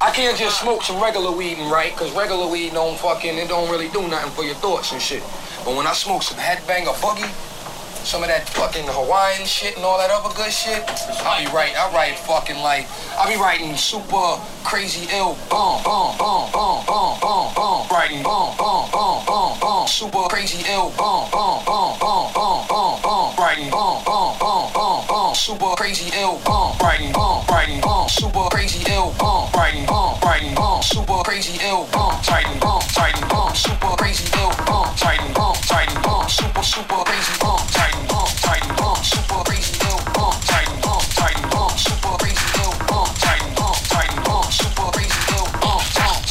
I can't just smoke some regular weed and write, because regular weed it don't really do nothing for your thoughts and shit. But when I smoke some headbanger boogie, some of that fucking Hawaiian shit and all that other good shit, I be writing super crazy ill bomb, writing bomb, super crazy ill bomb, writing bomb, super crazy ill bomb, writing bomb, super crazy ill bomb, writing bomb, super crazy ill bomb, writing bomb, super crazy ill bomb, writing bomb, super crazy bomb, writing bomb, super crazy ill bomb, writing bomb, super crazy ill bomb, writing bomb, super crazy ill bomb,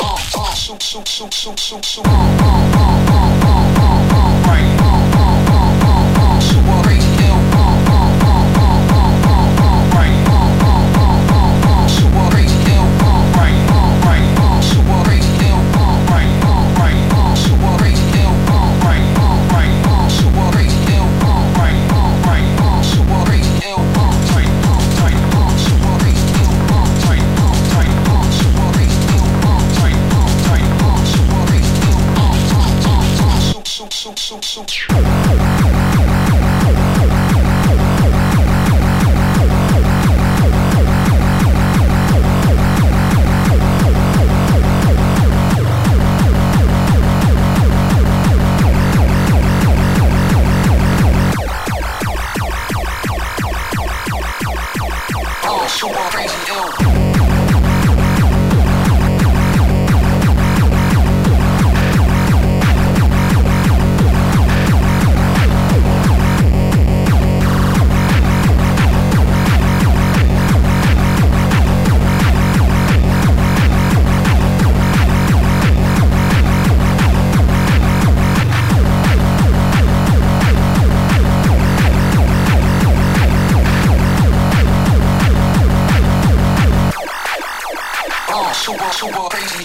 super crazy.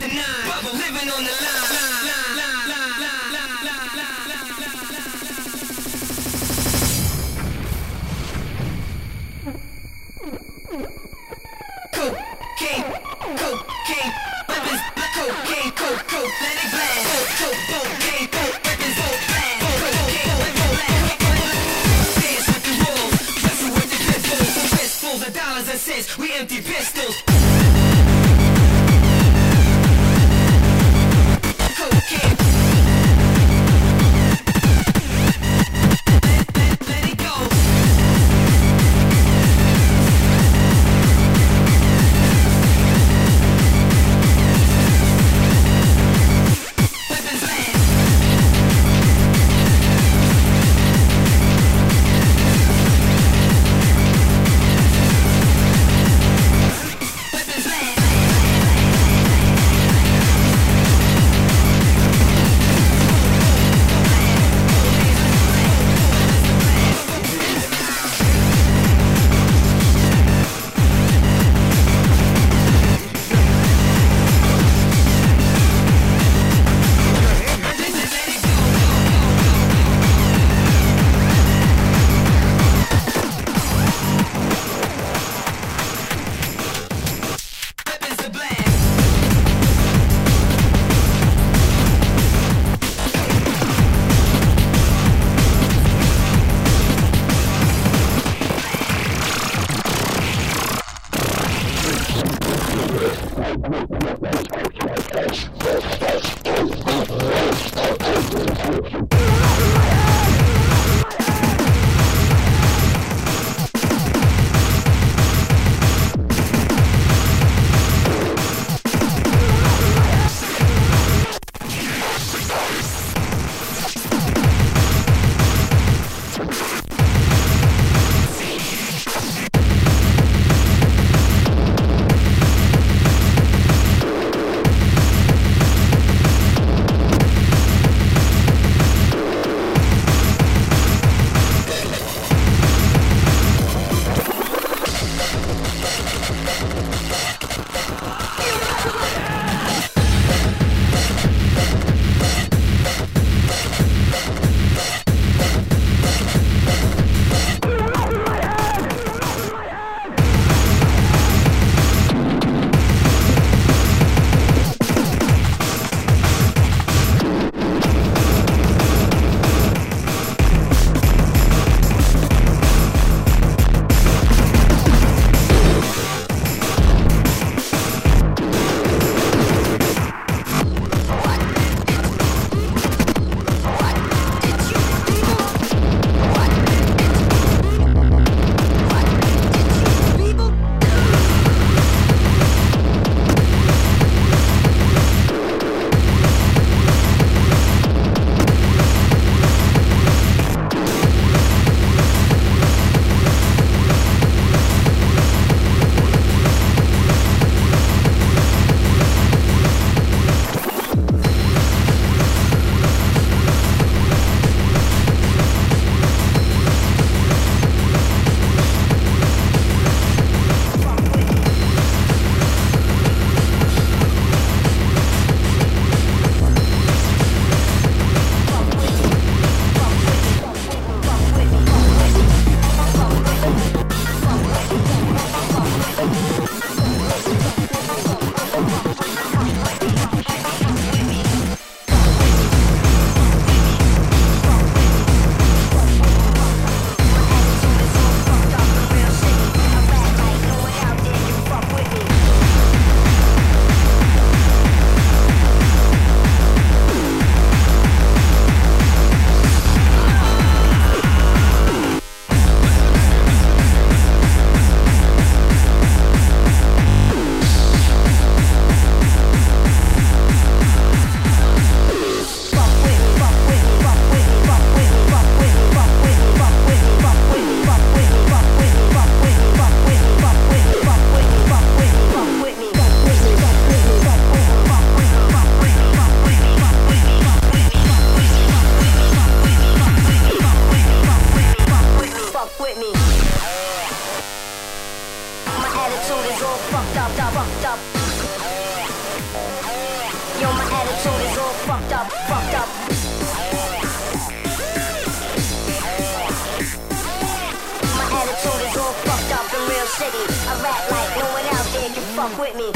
9, living on the line. Cocaine, cocaine, weapons, cocaine, coke, let it blast. Cocaine, weapons, blast. Cocaine, weapons, blast. Dance with the rules, wrestle with the pistols, some fistfuls of dollars and cents. We empty pistols. Cocaine. Let it go. fucked up, fucked up. My attitude is all fucked up in real city. I rap like no one out there can fuck with me.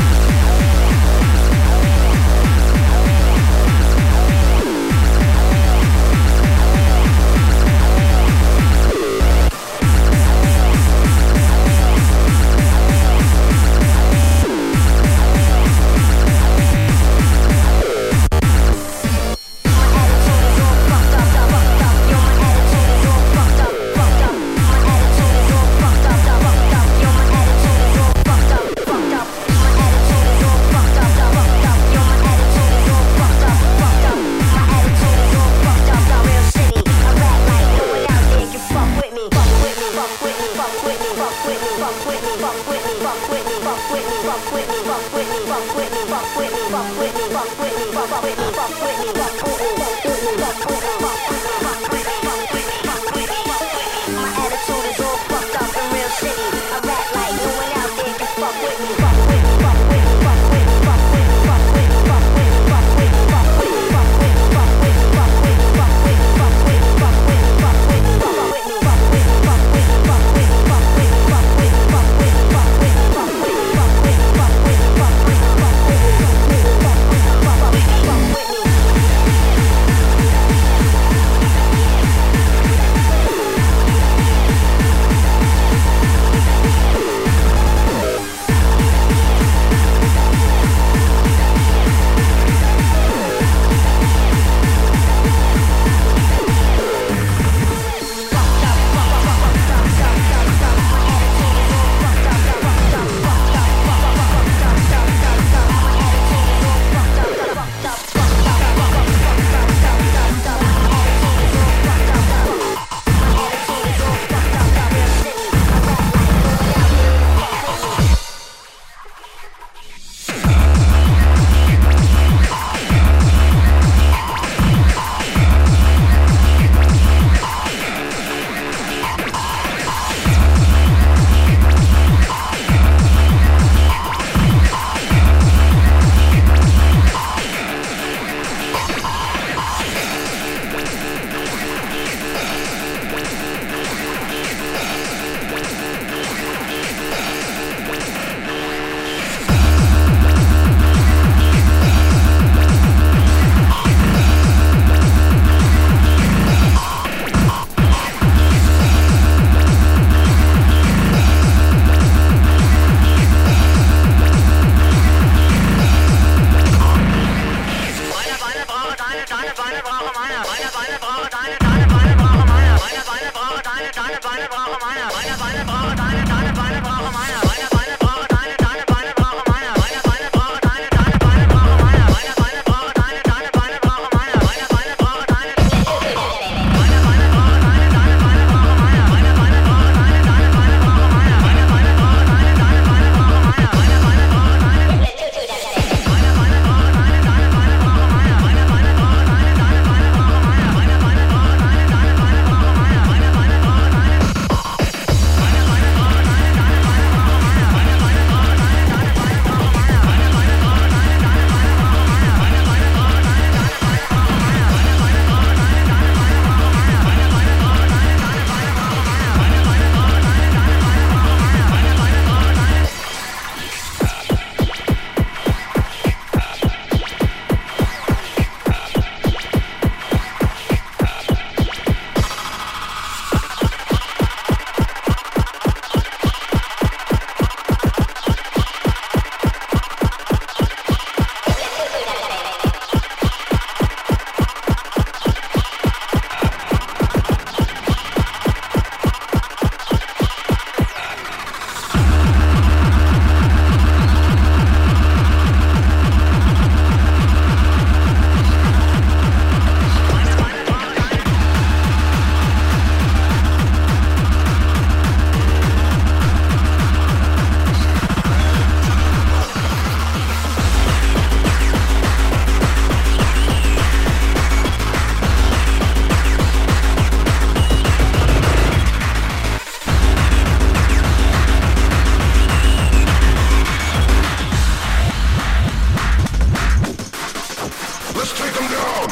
Let's take them down.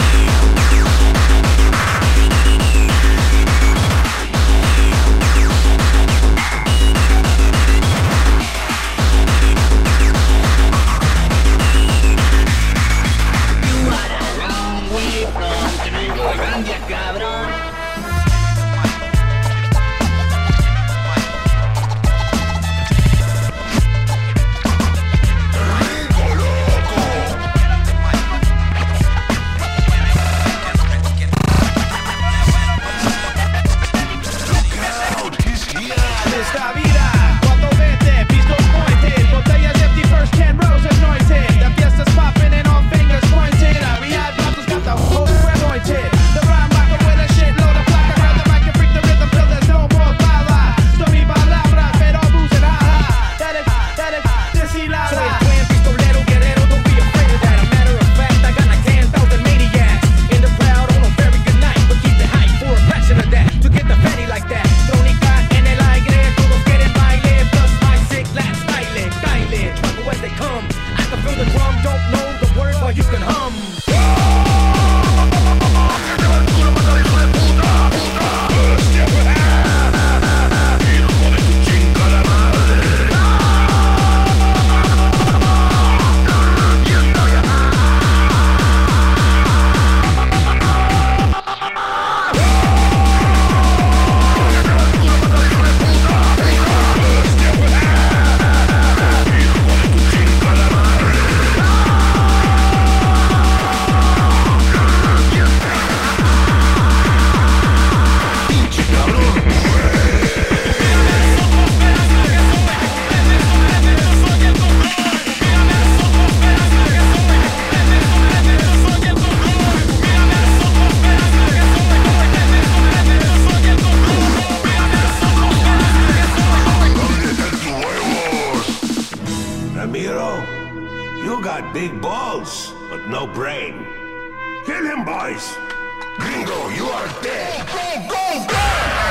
Big balls, but no brain. Kill him, boys! Gringo, you are dead! Go, go, go!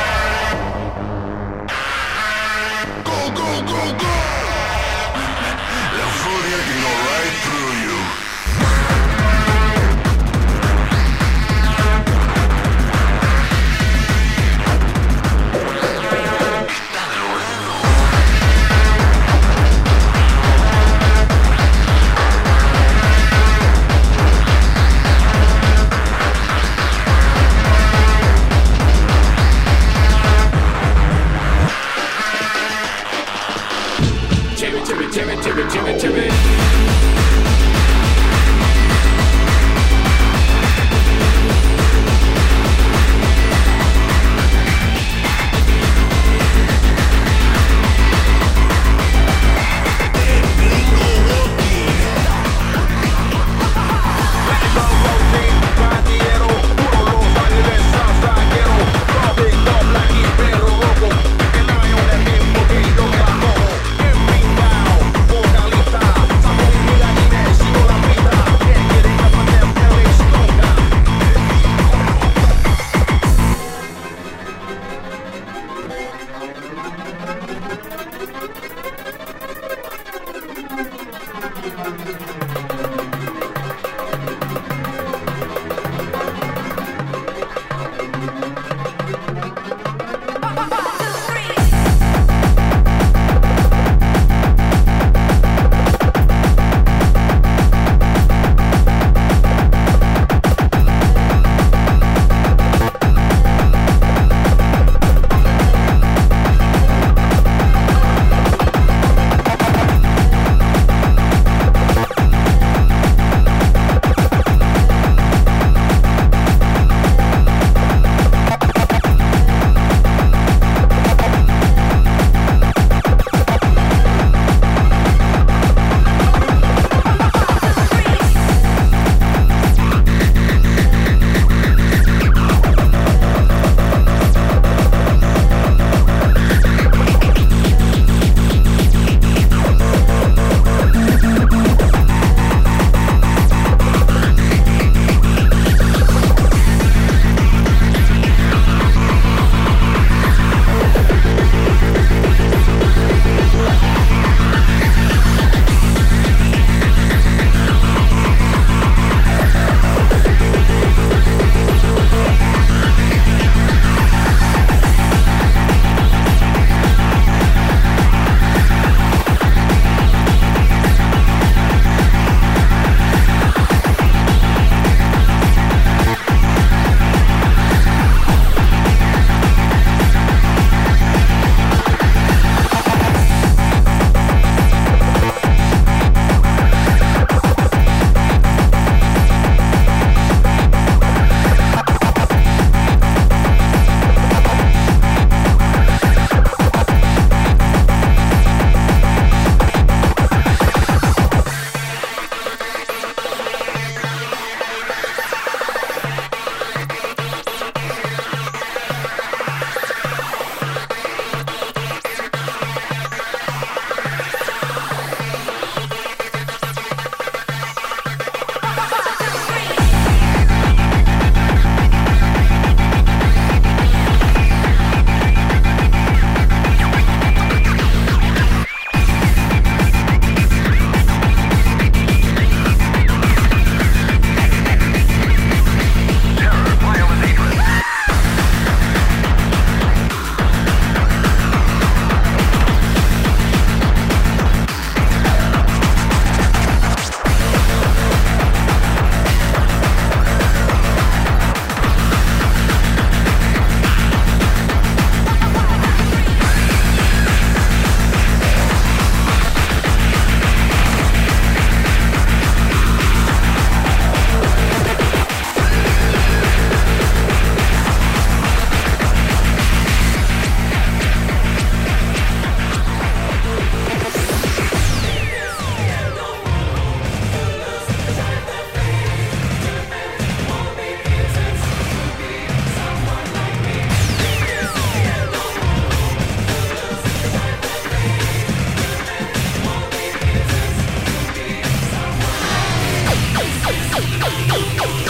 Go, go, go, go! La Furia can go right through you. Timmy.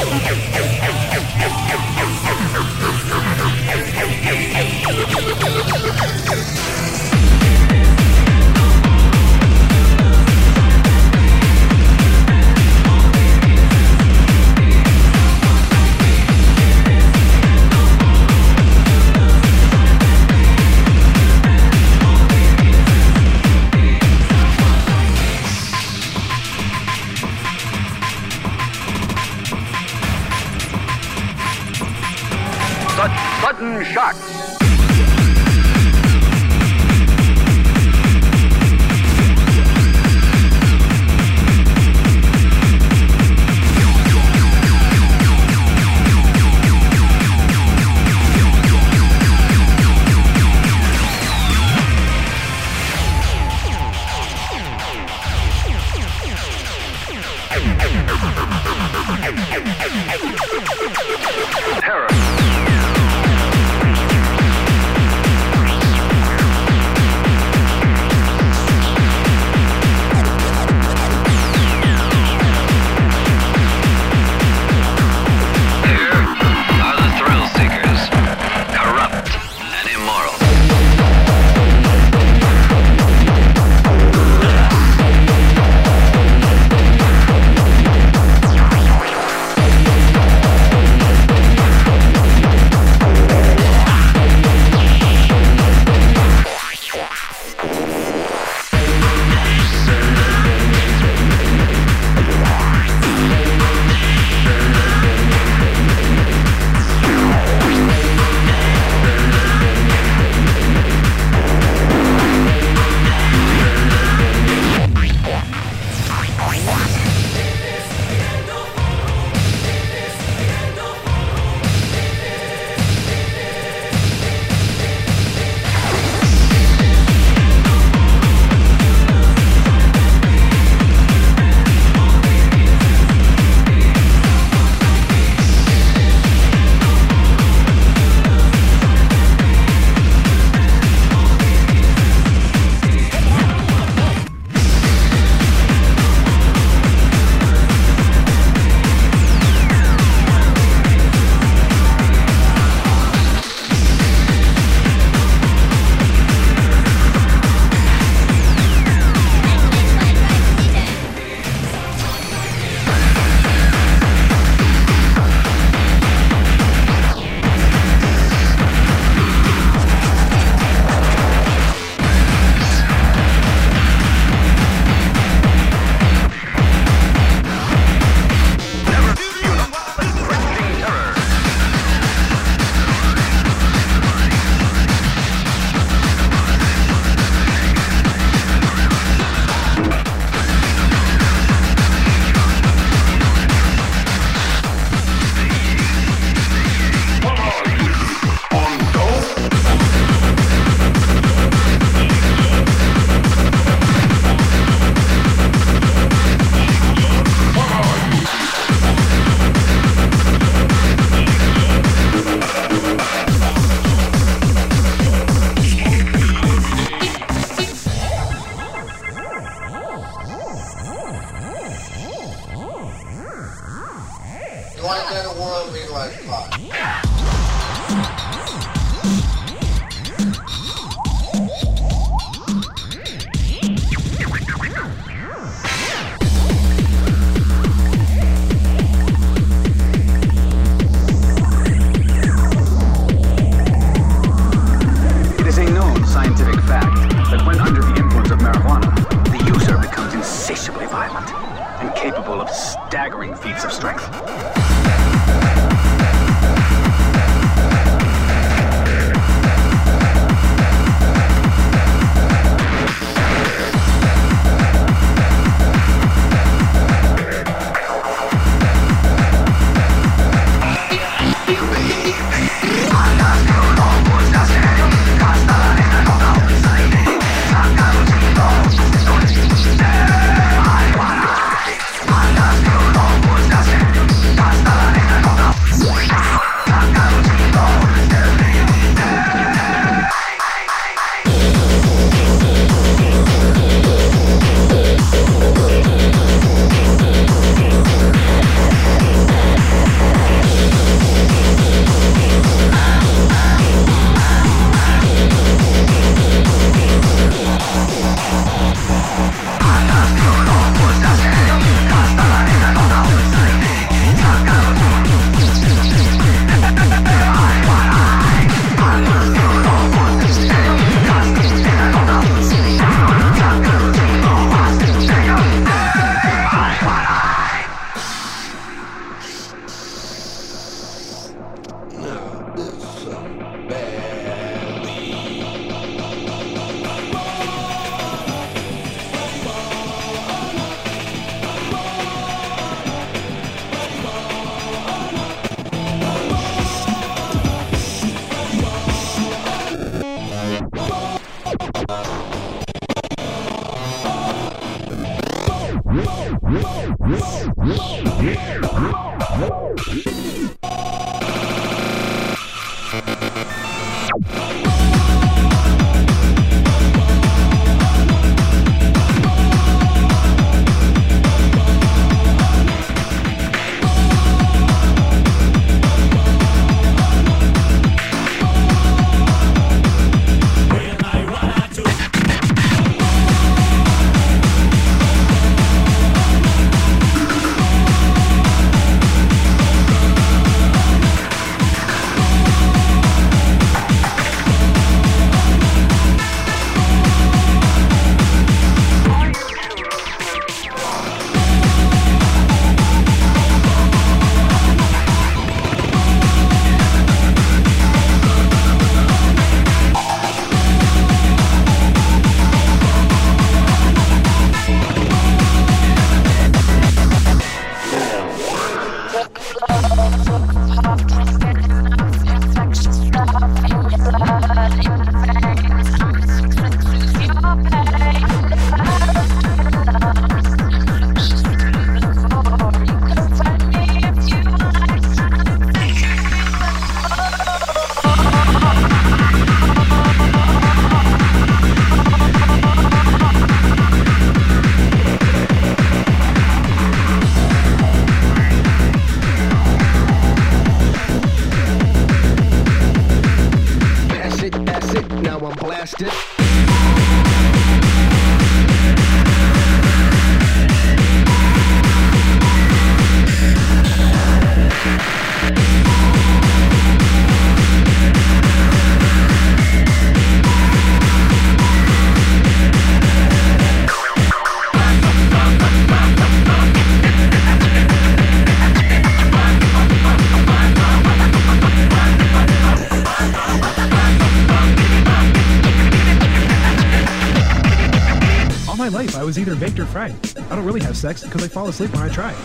Sudden shock. Terror. One day the world be like fuck. It is a known scientific fact that when under the influence of marijuana, the user becomes insatiably violent and capable of staggering feats of strength. Hasta I was either baked or fried. I don't really have sex because I fall asleep when I try.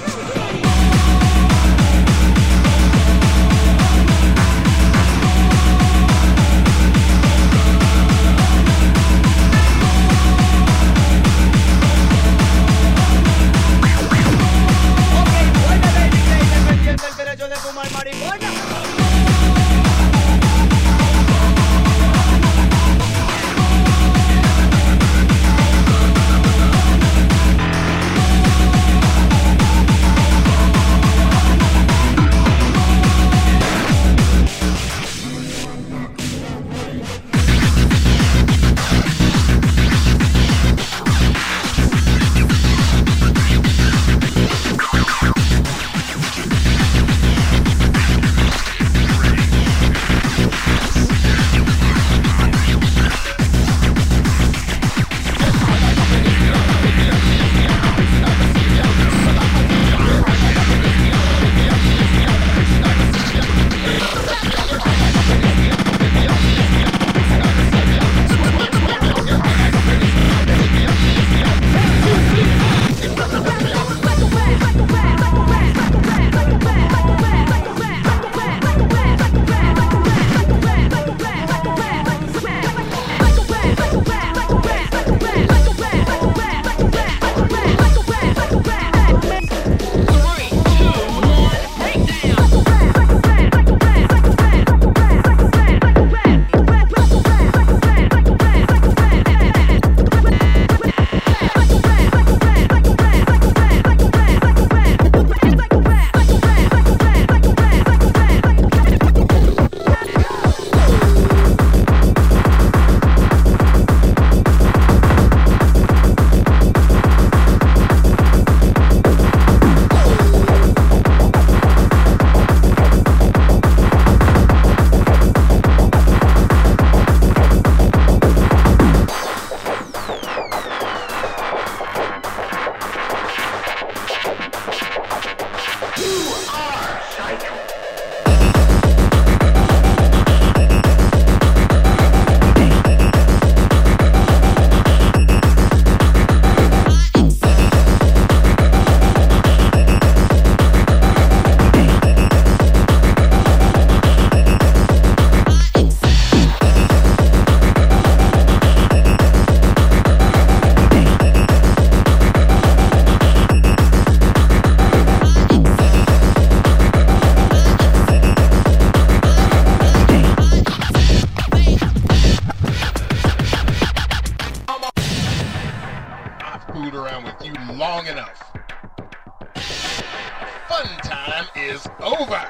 time is over.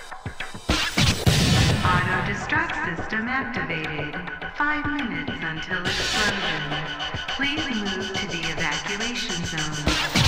Auto-destruct system activated. 5 minutes until explosion. Please move to the evacuation zone.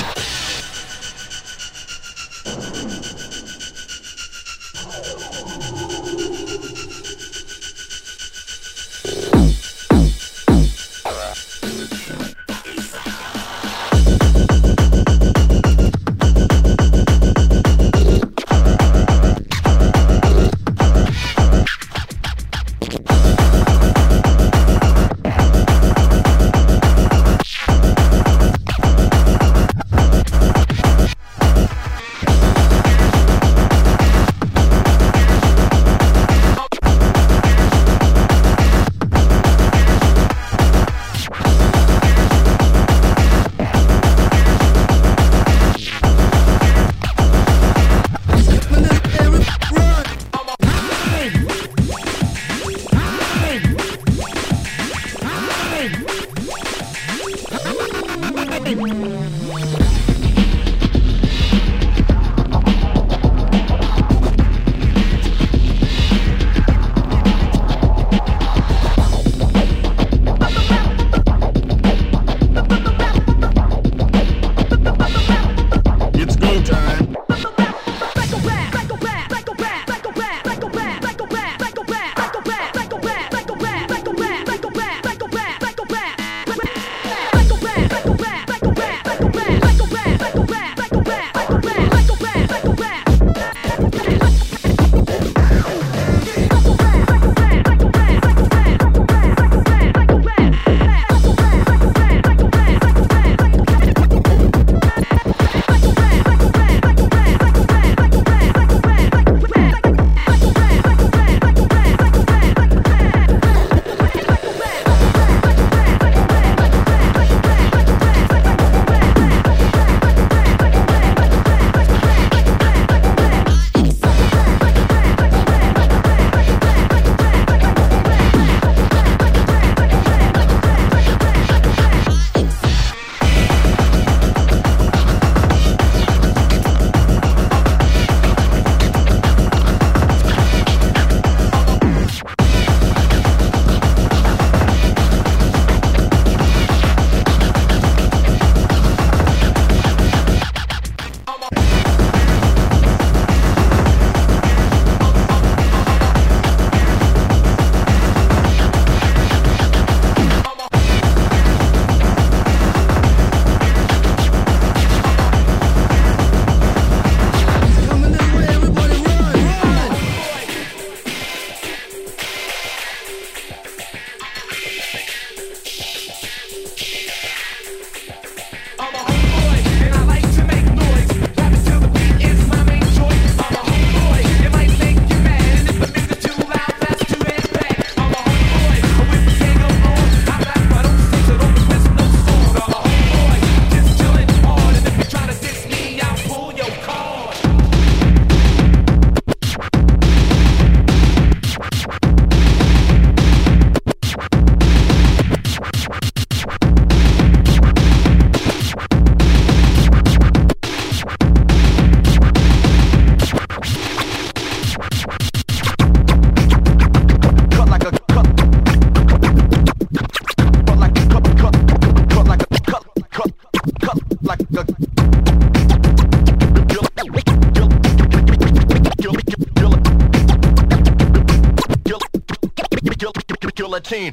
Guillotine.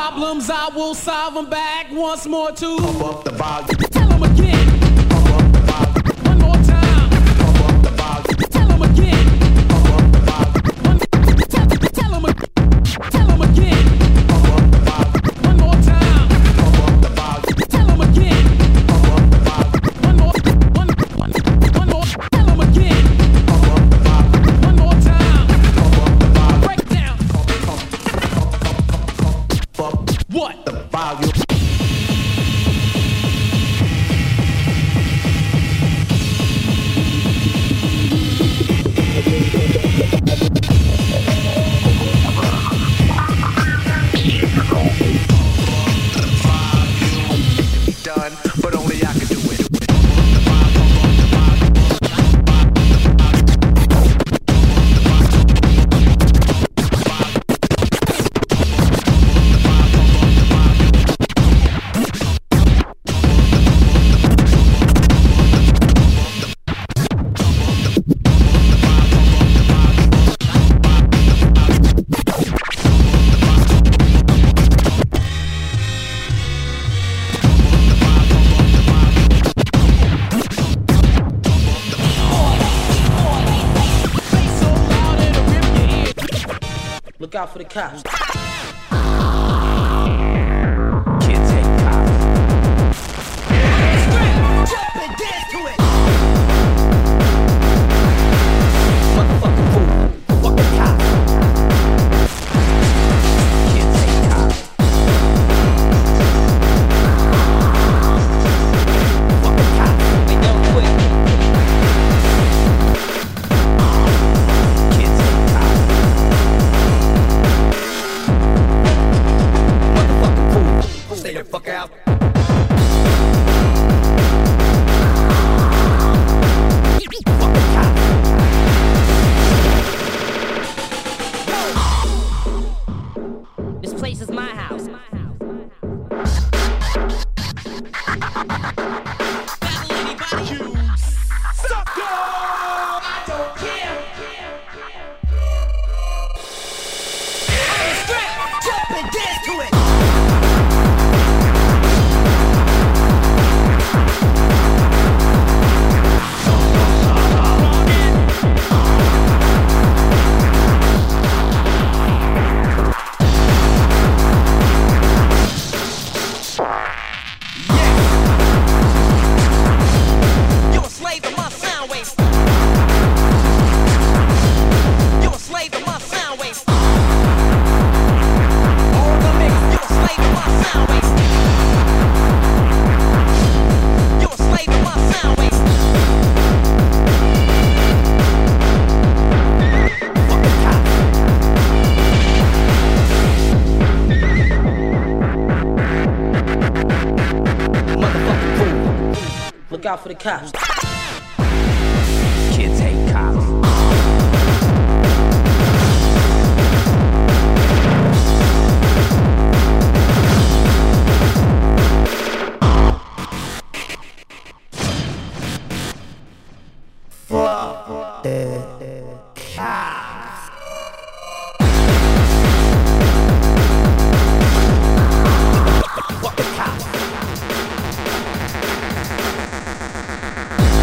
problems, I will solve them back once more to Pump up the volume. Tell them again. Pump up the volume. One more time. Pump up the volume. Tell them again. Pump up the volume. Tell them again. Pump up the volume. One more time. Pump up the volume. Tell them again. Pump up the volume. One more. Tell them again. Pump up the volume. One more time. Pump up the volume. Break down. Pump up What? the volume. Done, but only I can do it. Look out for the cops. Kids hate cops. Jump and dance to it. Motherfucking fool. Fucking cops. Kids hate cops. Fucking cops. They don't quit. Kids hate cops. Motherfucking fool. Stay the fuck out. Fucking cops. This place is my house. Jump and dance to it. You're a slave to my sound waves. You're a slave to my sound waves. All the mix. You're a slave to my sound waves. You're a slave to my sound waves. Fucking cops. Motherfucking fool. Look out for the cops. Kids hate cops. Jump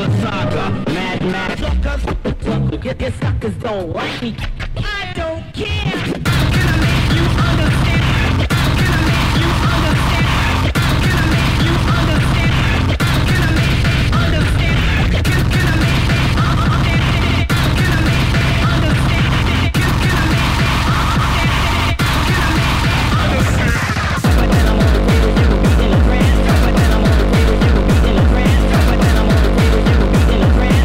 a saga. Mad, mad suckers. Your suckers don't like me. I don't care. I'm gonna make you understand. I'm gonna make you understand. I'm gonna make you understand. I'm gonna make you understand. I'm gonna make you understand. I'm gonna make you understand. I'm gonna make you understand. But then I'm on the table, you will be in a trance. But then I'm on the table, you will be in a trance. But then I'm on the table, you will be in a trance.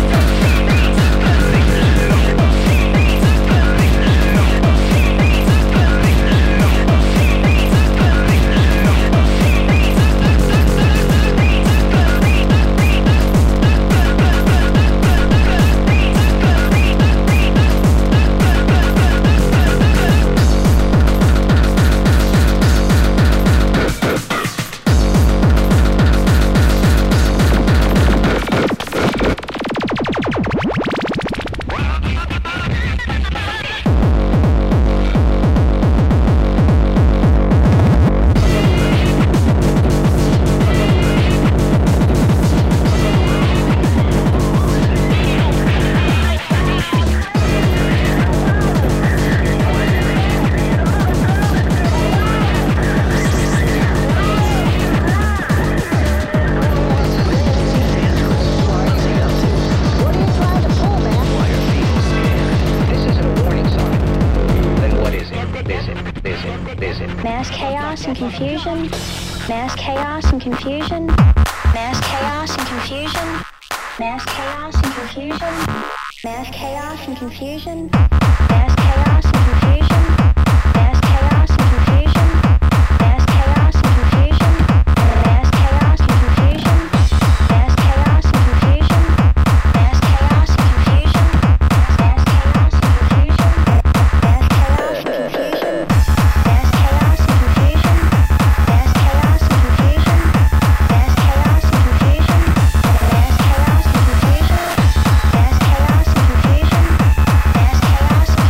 Mass chaos and confusion. Mass chaos and confusion. Mass chaos and confusion. Mass chaos and confusion. Mass chaos and confusion. Mass chaos and confusion. Mass chaos and confusion. Mass chaos and confusion. Mass chaos and confusion. Mass chaos and confusion. Mass chaos and confusion. Mass chaos and confusion. Mass chaos and confusion. Mass chaos and confusion. Mass chaos and confusion. Mass chaos and confusion. Mass chaos and confusion. Mass chaos and confusion. Mass chaos and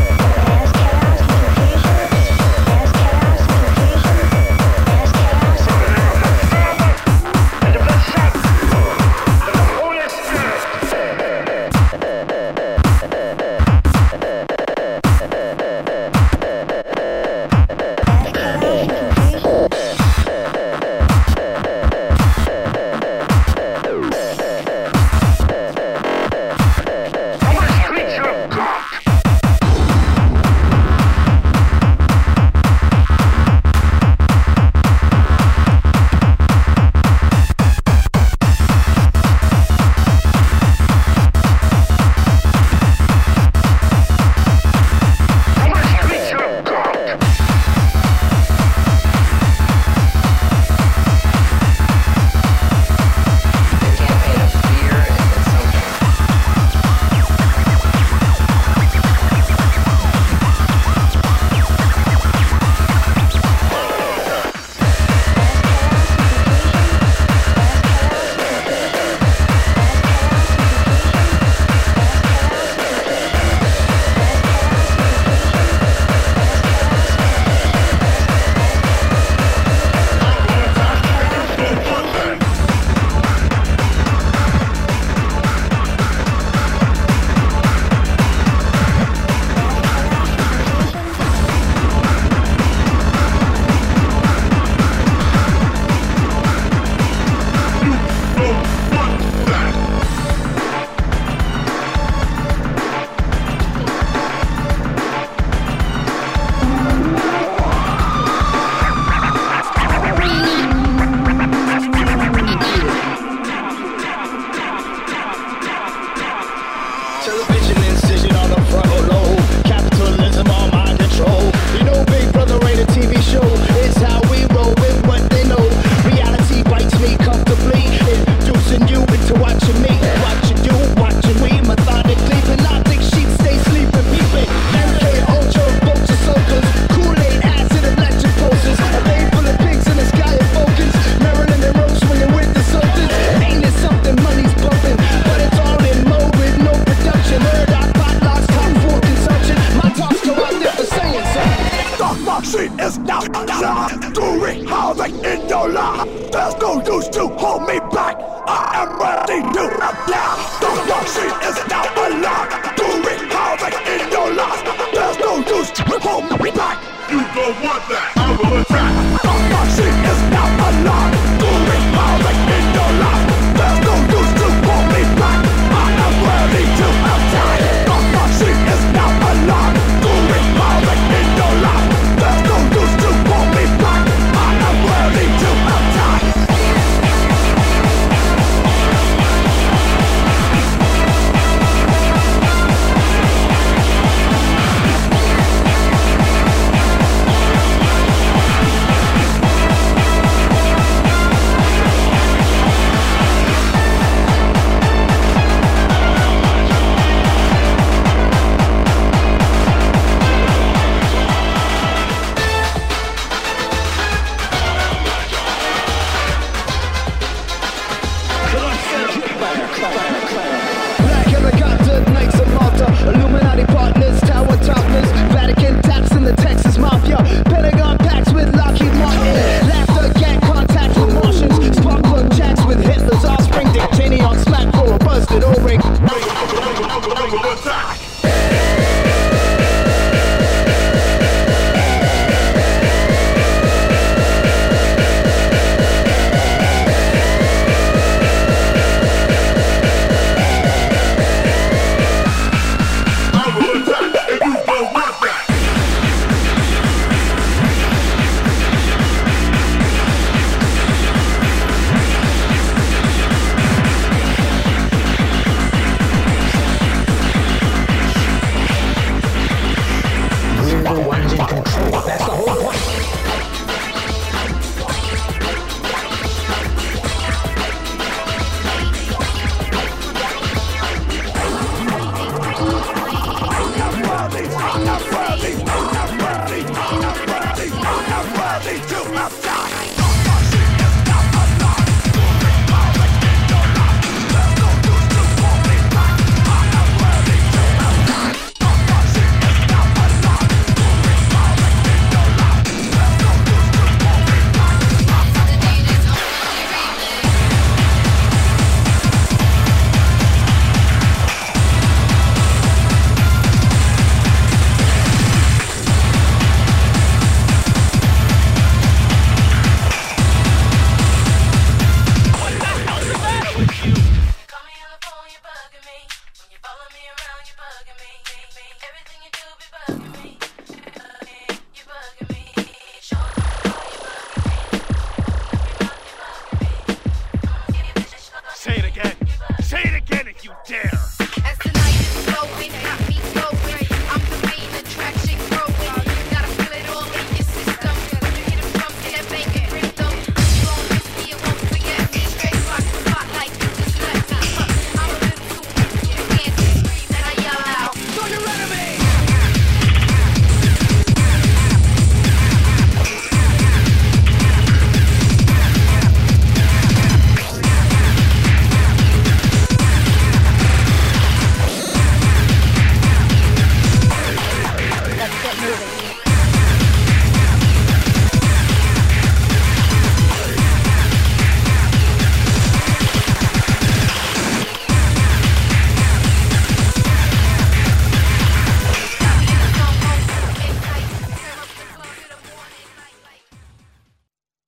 chaos housing in your life. There's no use to hold me back. I am ready to apply. The machine is now alive. Doing housing in your life. There's no use to hold me back. You don't want that.